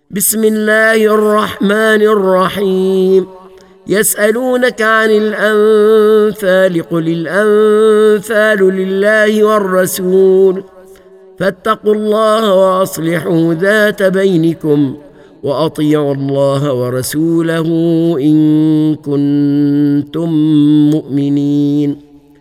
بسم الله الرحمن الرحيم. يسألونك عن الأنفال قل الأنفال لله والرسول فاتقوا الله وأصلحوا ذات بينكم وأطيعوا الله ورسوله إن كنتم مؤمنين.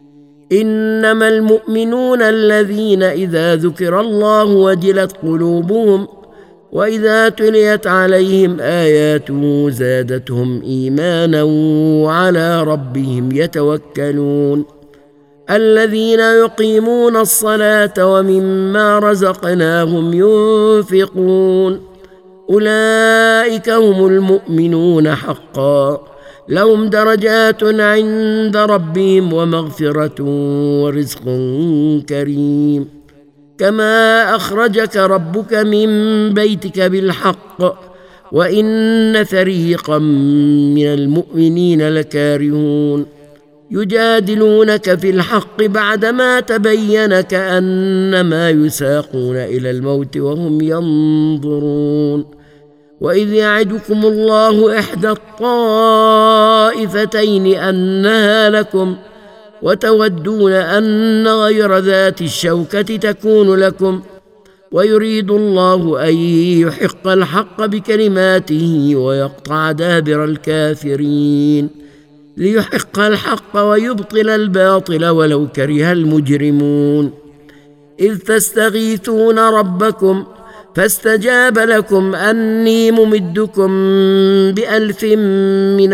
إنما المؤمنون الذين إذا ذكر الله وجلت قلوبهم وإذا تليت عليهم آياته زادتهم إيمانا وعلى ربهم يتوكلون. الذين يقيمون الصلاة ومما رزقناهم ينفقون أولئك هم المؤمنون حقا لهم درجات عند ربهم ومغفرة ورزق كريم. كما أخرجك ربك من بيتك بالحق وإن فريقا من المؤمنين لكارهون يجادلونك في الحق بعدما تبين كأنما يساقون إلى الموت وهم ينظرون. وإذ يعدكم الله إحدى الطائفتين أنها لكم وتودون أن غير ذات الشوكة تكون لكم ويريد الله أن يحق الحق بكلماته ويقطع دابر الكافرين ليحق الحق ويبطل الباطل ولو كره المجرمون. إذ تستغيثون ربكم فاستجاب لكم أني ممدكم ب1000 من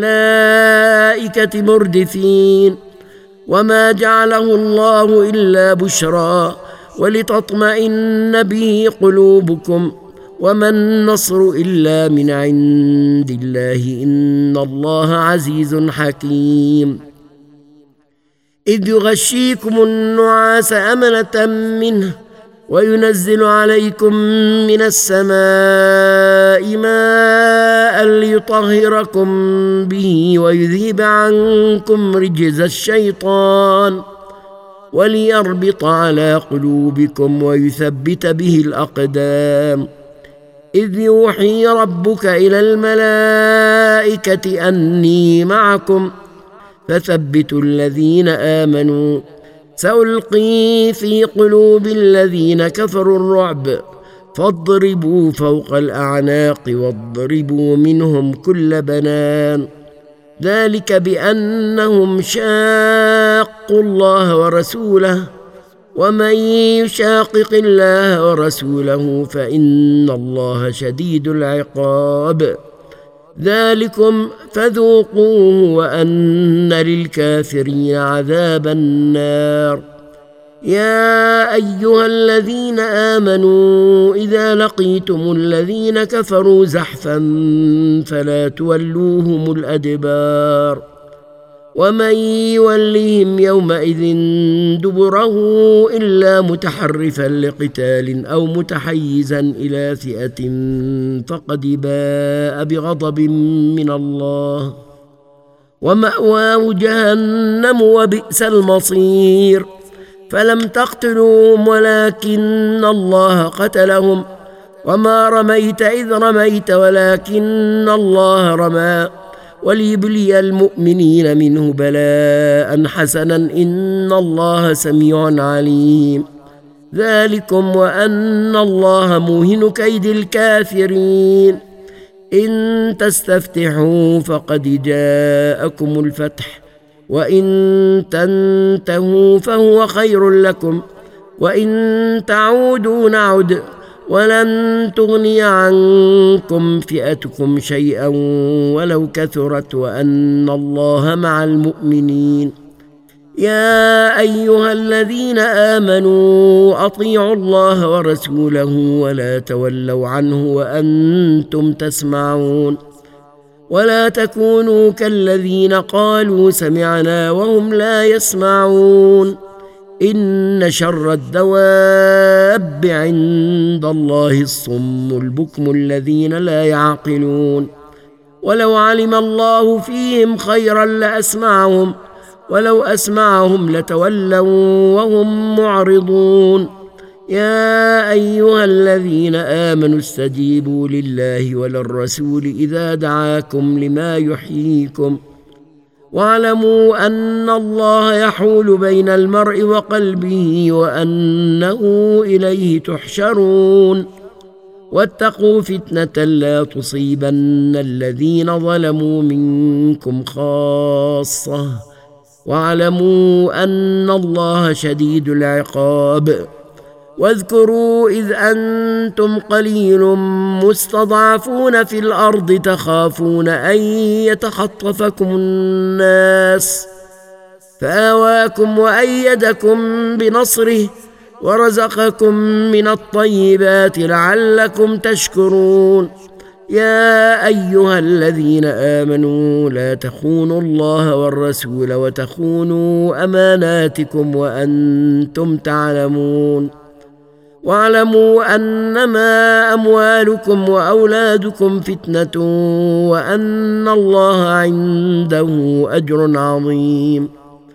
الملائكة مردفين وما جعله الله إلا بشرى ولتطمئن به قلوبكم وما النصر إلا من عند الله إن الله عزيز حكيم. إذ يغشيكم النعاس أمنة منه وينزل عليكم من السماء ماء ليطهركم به ويذهب عنكم رجز الشيطان وليربط على قلوبكم ويثبت به الأقدام. إذ يوحي ربك إلى الملائكة أني معكم فثبتوا الذين آمنوا سألقي في قلوب الذين كفروا الرعب فاضربوا فوق الأعناق واضربوا منهم كل بنان. ذلك بأنهم شاقوا الله ورسوله ومن يشاقق الله ورسوله فإن الله شديد العقاب. ذلكم فذوقوه وأن للكافرين عذاب النار. يا أيها الذين آمنوا إذا لقيتم الذين كفروا زحفا فلا تولوهم الأدبار ومن يولهم يومئذ دبره إلا متحرفا لقتال أو متحيزا إلى فئة فقد باء بغضب من الله ومأواه جهنم وبئس المصير. فلم تقتلوهم ولكن الله قتلهم وما رميت إذ رميت ولكن الله رمى وليبلي المؤمنين منه بلاء حسنا إن الله سميع عليم. ذلكم وأن الله موهن كيد الكافرين. إن تستفتحوا فقد جاءكم الفتح وإن تنتهوا فهو خير لكم وإن تعودوا نعد ولن تغني عنكم فئتكم شيئا ولو كثرت وأن الله مع المؤمنين. يا أيها الذين آمنوا أطيعوا الله ورسوله ولا تولوا عنه وأنتم تسمعون ولا تكونوا كالذين قالوا سمعنا وهم لا يسمعون. إن شر الدواب عند الله الصم البكم الذين لا يعقلون. ولو علم الله فيهم خيرا لأسمعهم ولو أسمعهم لتولوا وهم معرضون. يا أيها الذين آمنوا استجيبوا لله وللرسول إذا دعاكم لما يحييكم واعلموا أن الله يحول بين المرء وقلبه وأنه إليه تحشرون واتقوا فتنة لا تصيبن الذين ظلموا منكم خاصة واعلموا أن الله شديد العقاب واذكروا إذ أنتم قليل مستضعفون في الأرض تخافون أن يتخطفكم الناس فآواكم وأيدكم بنصره ورزقكم من الطيبات لعلكم تشكرون يا أيها الذين آمنوا لا تخونوا الله والرسول وتخونوا أماناتكم وأنتم تعلمون واعلموا أنما أموالكم وأولادكم فتنة وأن الله عنده أجر عظيم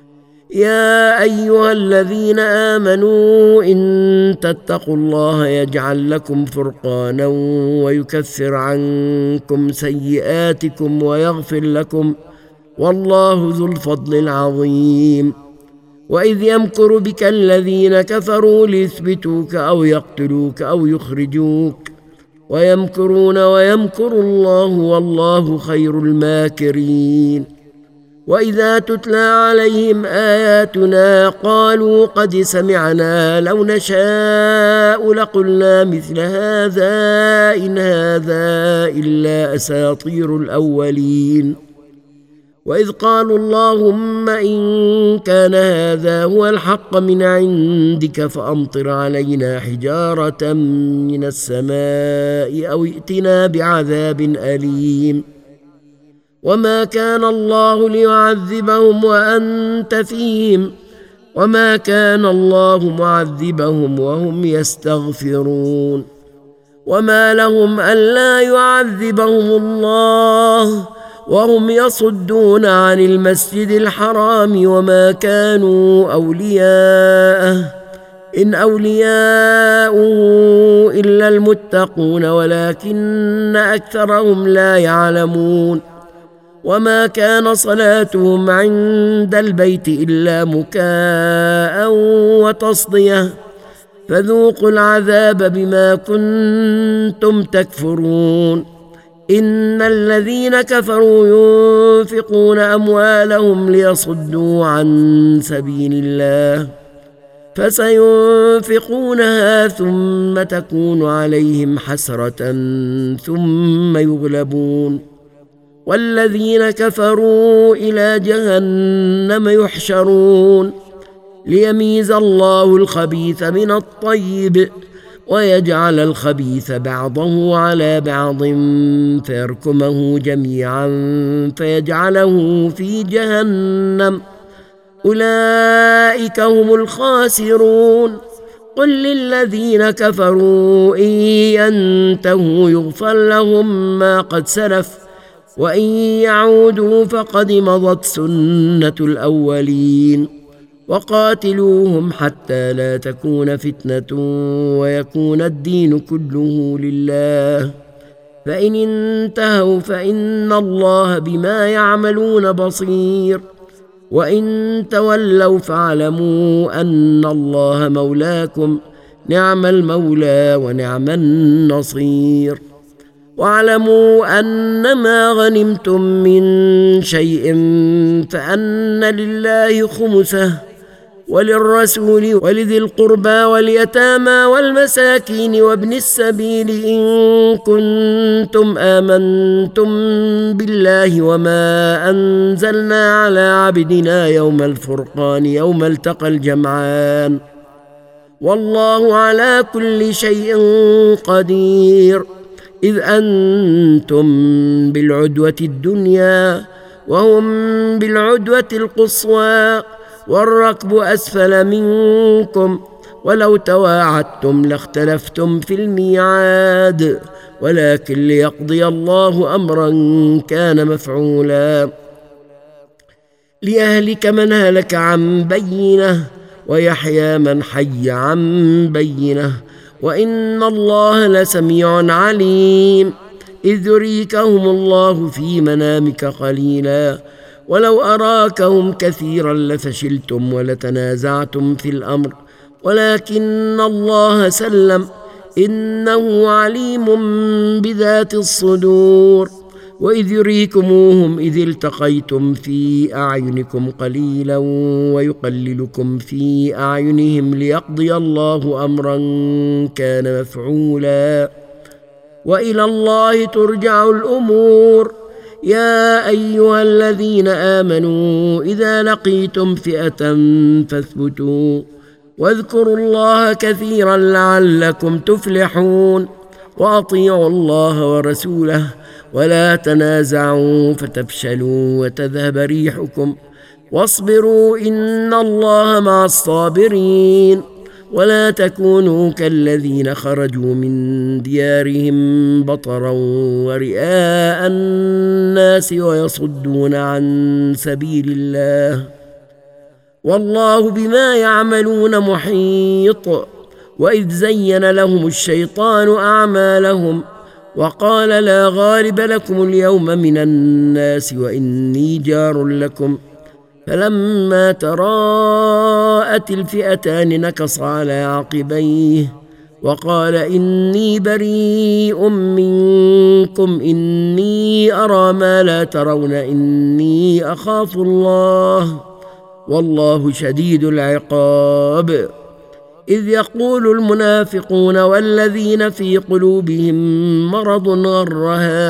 يا أيها الذين آمنوا إن تتقوا الله يجعل لكم فرقانا ويكفر عنكم سيئاتكم ويغفر لكم والله ذو الفضل العظيم وإذ يمكر بك الذين كفروا ليثبتوك أو يقتلوك أو يخرجوك ويمكرون ويمكر الله والله خير الماكرين وإذا تتلى عليهم آياتنا قالوا قد سمعنا لو نشاء لقلنا مثل هذا إن هذا إلا أساطير الأولين وإذ قالوا اللهم إن كان هذا هو الحق من عندك فأمطر علينا حجارة من السماء أو ائتنا بعذاب أليم وما كان الله ليعذبهم وأنت فيهم وما كان الله معذبهم وهم يستغفرون وما لهم ألا يعذبهم الله وهم يصدون عن المسجد الحرام وما كانوا أولياءه إن أولياؤه إلا المتقون ولكن أكثرهم لا يعلمون وما كان صلاتهم عند البيت إلا مكاء وتصدية فذوقوا العذاب بما كنتم تكفرون إن الذين كفروا ينفقون أموالهم ليصدوا عن سبيل الله فسينفقونها ثم تكون عليهم حسرة ثم يغلبون والذين كفروا إلى جهنم يحشرون ليميز الله الخبيث من الطيب ويجعل الخبيث بعضه على بعض فيركمه جميعا فيجعله في جهنم أولئك هم الخاسرون قل للذين كفروا إن ينتهوا يغفر لهم ما قد سلف وإن يعودوا فقد مضت سنة الأولين وقاتلوهم حتى لا تكون فتنة ويكون الدين كله لله فإن انتهوا فإن الله بما يعملون بصير وإن تولوا فاعلموا أن الله مولاكم نعم المولى ونعم النصير واعلموا أنما غنمتم من شيء فأن لله خمسه وللرسول ولذي القربى واليتامى والمساكين وابن السبيل إن كنتم آمنتم بالله وما أنزلنا على عبدنا يوم الفرقان يوم التقى الجمعان والله على كل شيء قدير إذ أنتم بالعدوة الدنيا وهم بالعدوة القصوى والركب أسفل منكم ولو تواعدتم لاختلفتم في الميعاد ولكن ليقضي الله أمرا كان مفعولا ليهلك من هلك عن بينه ويحيى من حي عن بينه، وإن الله لسميع عليم. إذ يريكهم الله في منامك قليلا ولو أراكهم كثيرا لفشلتم ولتنازعتم في الأمر، ولكن الله سلم، إنه عليم بذات الصدور. وإذ يريكموهم إذ التقيتم في أعينكم قليلا ويقللكم في أعينهم ليقضي الله أمرا كان مفعولا، وإلى الله ترجع الأمور. يا أيها الذين آمنوا إذا لقيتم فئة فاثبتوا واذكروا الله كثيرا لعلكم تفلحون، وأطيعوا الله ورسوله ولا تنازعوا فتفشلوا وتذهب ريحكم، واصبروا إن الله مع الصابرين. ولا تكونوا كالذين خرجوا من ديارهم بطرا ورئاء الناس ويصدون عن سبيل الله، والله بما يعملون محيط. وإذ زين لهم الشيطان أعمالهم وقال لا غالب لكم اليوم من الناس وإني جار لكم، فلما تراءت الفئتان نكص على عقبيه وقال إني بريء منكم إني أرى ما لا ترون إني أخاف الله والله شديد العقاب. إذ يقول المنافقون والذين في قلوبهم مرض غر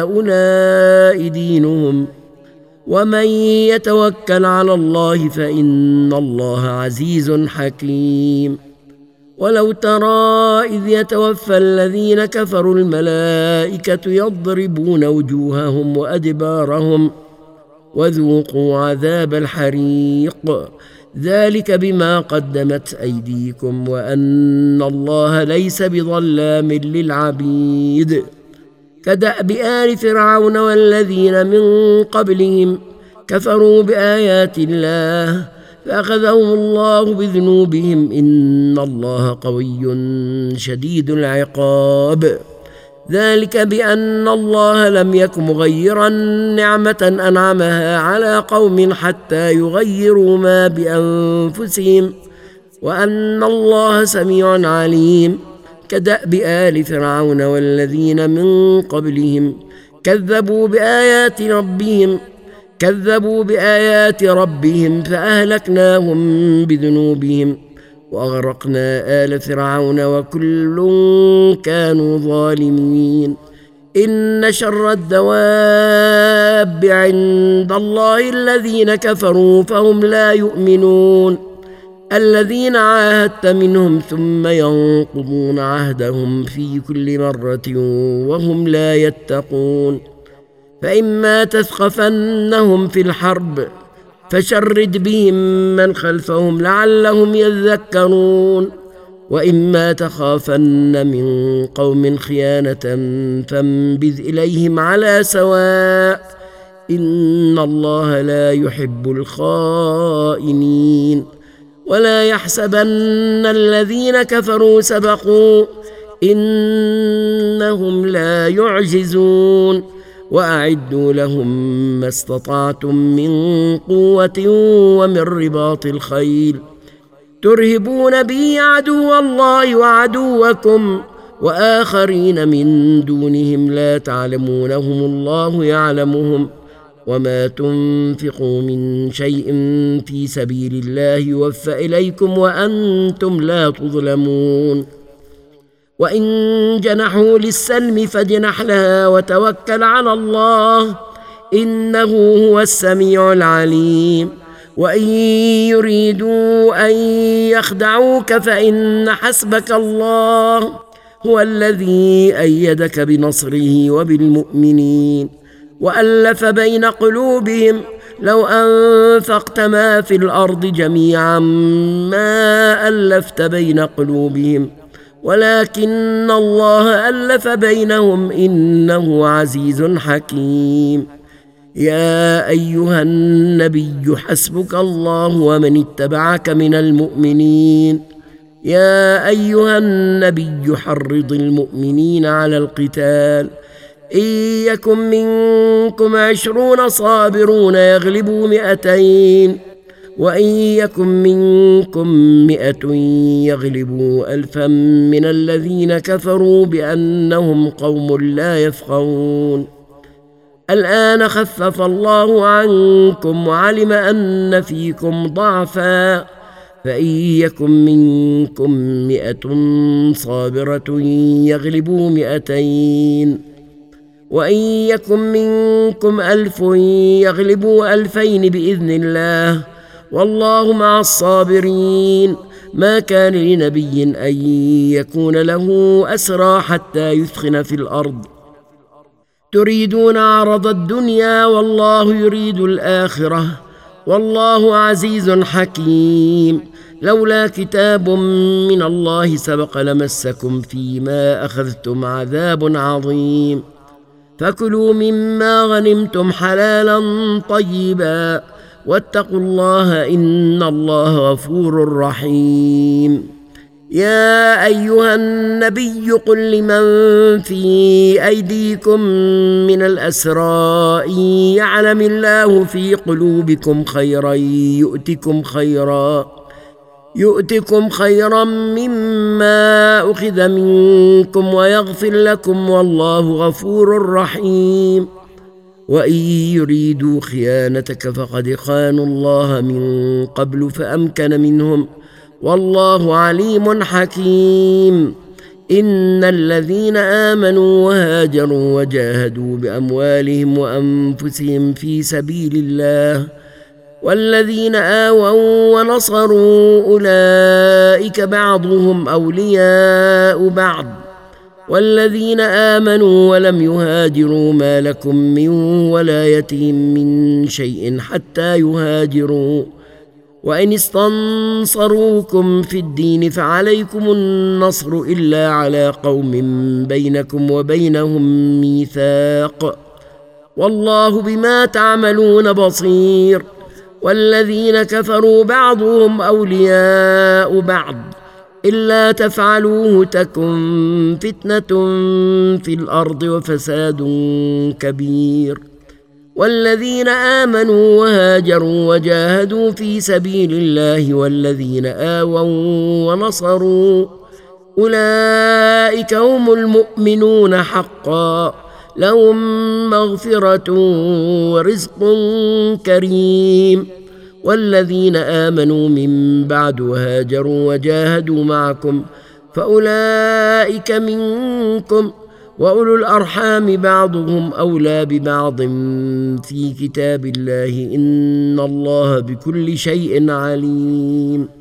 هؤلاء دينهم ومن يتوكل على الله فإن الله عزيز حكيم. ولو ترى إذ يتوفى الذين كفروا الملائكة يضربون وجوههم وأدبارهم وذوقوا عذاب الحريق، ذلك بما قدمت أيديكم وأن الله ليس بظلام للعبيد. كدأب آل فرعون والذين من قبلهم كفروا بآيات الله فأخذهم الله بذنوبهم إن الله قوي شديد العقاب. ذلك بأن الله لم يك مغيرا نعمة أنعمها على قوم حتى يغيروا ما بأنفسهم وأن الله سميع عليم. كدأب آل فرعون والذين من قبلهم كذبوا بآيات ربهم فأهلكناهم بذنوبهم وأغرقنا آل فرعون وكل كانوا ظالمين. إن شر الدواب عند الله الذين كفروا فهم لا يؤمنون، الذين عاهدت منهم ثم ينقضون عهدهم في كل مرة وهم لا يتقون. فإما تثقفنهم في الحرب فشرد بهم من خلفهم لعلهم يذكرون، وإما تخافن من قوم خيانة فانبذ إليهم على سواء إن الله لا يحب الخائنين. ولا يحسبن الذين كفروا سبقوا إنهم لا يعجزون، وأعدوا لهم ما استطعتم من قوة ومن رباط الخيل ترهبون به عدو الله وعدوكم وآخرين من دونهم لا تعلمونهم الله يعلمهم، وما تنفقوا من شيء في سبيل الله يوفى إليكم وأنتم لا تظلمون. وإن جنحوا للسلم فاجنح لها وتوكل على الله إنه هو السميع العليم. وإن يريدوا أن يخدعوك فإن حسبك الله هو الذي أيدك بنصره وبالمؤمنين وألف بين قلوبهم لو أنفقت ما في الأرض جميعا ما ألفت بين قلوبهم ولكن الله ألف بينهم إنه عزيز حكيم. يا أيها النبي حسبك الله ومن اتبعك من المؤمنين يا أيها النبي حرض المؤمنين على القتال إن يكن منكم 20 صابرون يغلبوا 200 وإن يكن منكم 100 يغلبوا 1000 من الذين كفروا بأنهم قوم لا يفقهون الآن خفف الله عنكم وعلم أن فيكم ضعفا فإن يكن منكم 100 صابرة يغلبوا 200 وإن يكن منكم 1000 يغلبوا 2000 بإذن الله والله مع الصابرين ما كان لنبي أن يكون له أسرى حتى يثخن في الأرض تريدون عرض الدنيا والله يريد الآخرة والله عزيز حكيم لولا كتاب من الله سبق لمسكم فيما أخذتم عذاب عظيم فكلوا مما غنمتم حلالا طيبا واتقوا الله إن الله غفور رحيم يا أيها النبي قل لمن في أيديكم من الأسرى إن يعلم الله في قلوبكم خيرا يؤتكم خيرا مما أخذ منكم ويغفر لكم والله غفور رحيم وإن يريدوا خيانتك فقد خانوا الله من قبل فأمكن منهم والله عليم حكيم إن الذين آمنوا وهاجروا وجاهدوا بأموالهم وأنفسهم في سبيل الله والذين آووا ونصروا أولئك بعضهم أولياء بعض والذين آمنوا ولم يهاجروا ما لكم من ولايتهم من شيء حتى يهاجروا وإن استنصروكم في الدين فعليكم النصر إلا على قوم بينكم وبينهم ميثاق والله بما تعملون بصير والذين كفروا بعضهم أولياء بعض إلا تفعلوه تكن فتنة في الأرض وفساد كبير والذين آمنوا وهاجروا وجاهدوا في سبيل الله والذين آووا ونصروا أولئك هم المؤمنون حقا لهم مغفرة ورزق كريم والذين آمنوا من بعد وهاجروا وجاهدوا معكم فأولئك منكم وأولو الأرحام بعضهم أولى ببعض في كتاب الله إن الله بكل شيء عليم